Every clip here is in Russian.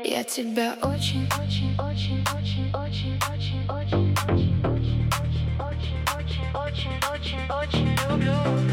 Я тебя очень, очень, очень, очень, очень, очень, очень, очень, очень, очень, очень, очень, очень, очень люблю.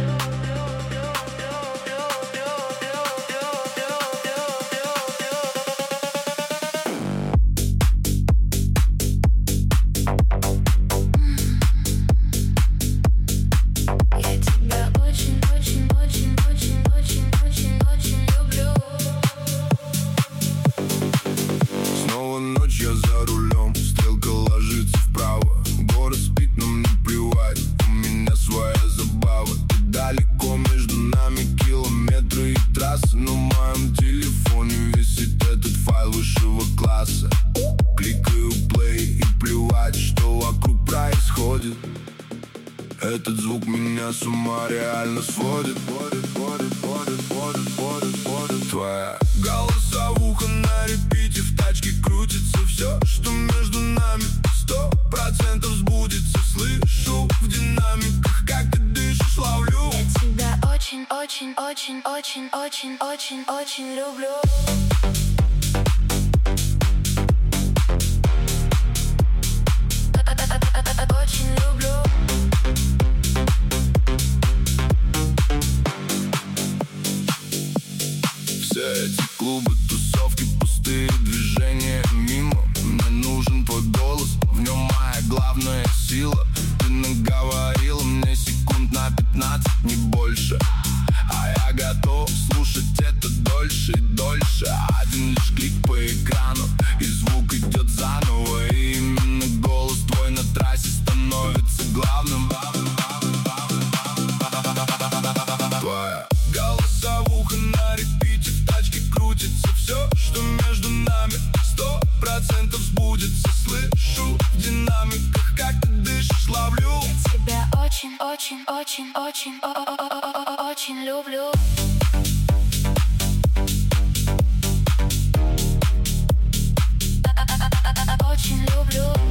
Я за рулем, стрелка ложится вправо. Город спит, но мне плевать, у меня своя забава. Ты далеко, между нами километры и трассы, но в моем телефоне висит этот файл высшего класса. Кликаю плей и плевать, что вокруг происходит. Этот звук меня с ума реально сводит. Твоя голосовуха на репите, в тачке крутится все, что между нами 100% сбудется. Слышу в динамиках, как ты дышишь, ловлю. Я тебя очень, очень, очень, очень, очень, очень, очень люблю. Очень люблю. Все эти клубы, тусовки, пустые движения мимо. Мне нужен твой голос, в нем моя главная сила. Ты наговорила мне секунд на 15, не больше, а я готов слушать это дольше и дольше. Один лишь клик по экрану, и звук идет заново. И именно голос твой на трассе становится главным. Твоя голосовуха на репите, в тачке крутится все, что между нами 100% сбудется. Слышу в динамиках, как ты дышишь, ловлю. Я тебя очень, очень, очень, очень, очень люблю. Очень люблю.